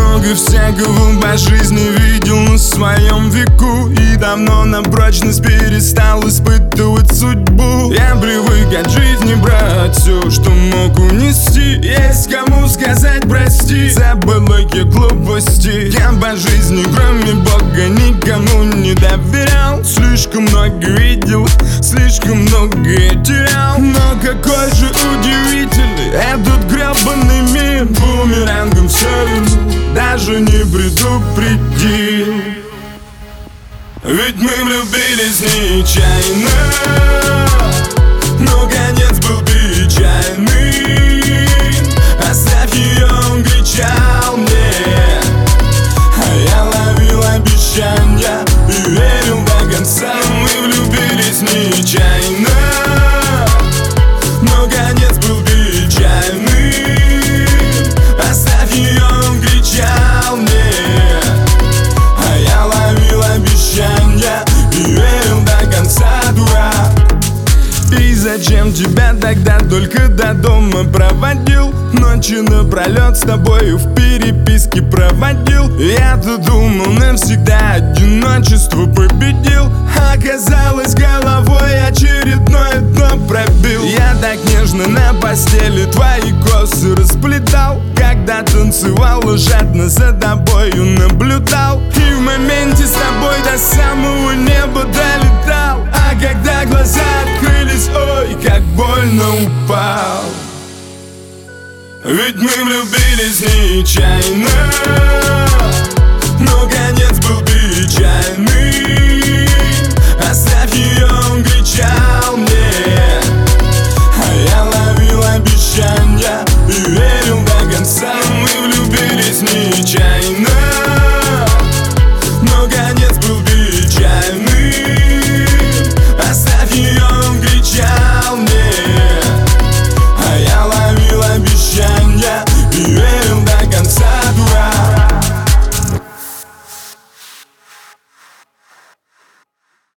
Много всякого по жизни видел на своем веку, и давно на прочность перестал испытывать судьбу. Я привык от жизни брать все, что мог унести. Есть кому сказать прости за былые глупости. Я по жизни, кроме Бога, никому не доверял. Слишком много видел, слишком много терял. Но какой же удивительный этот гребаный мир. Бумерангом все вернул, даже не предупредил. Ведь мы влюбились нечаянно, но конец был печальный. Оставь ее, он кричал мне, а я ловил обещания и верил до конца. Мы влюбились нечаянно, но конец был печальный. Оставь ее, он кричал мне, а я ловил обещания и верил до конца, дурак. И зачем тебя тогда только до дома проводил? Ночи напролет с тобою в переписке проводил. Я-то думал, навсегда одиночество победил. Оказалось, головой очередное дно пробил. Я так нежно на постели твои косы расплетал, когда танцевал, жадно за тобою наблюдал. И в моменте с тобой до самого неба долетал. А когда глаза открылись, ой, как больно упал. Ведь мы влюбились нечаянно,